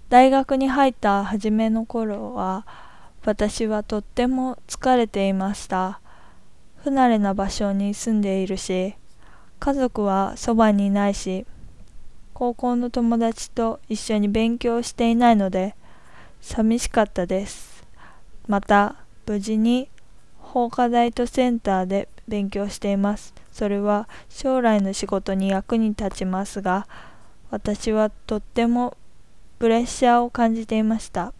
大学に入った初めの頃は、私はとっても疲れていました。不慣れな場所に住んでいるし、家族はそばにいないし、高校の友達と一緒に勉強していないので、寂しかったです。また、無事に法科大とセンターで勉強しています。それは将来の仕事に役に立ちますが、私はとってもプレッシャーを感じていました。